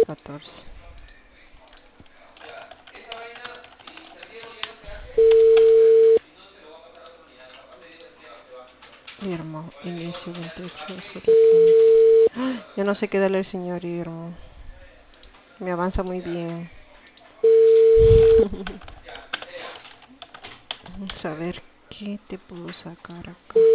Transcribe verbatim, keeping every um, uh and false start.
catorce. Irmo, inicio veintiocho, solo quince. ¡Ah! Yo no sé qué darle al señor Irmo. Me avanza muy bien. Vamos a ver qué te puedo sacar acá.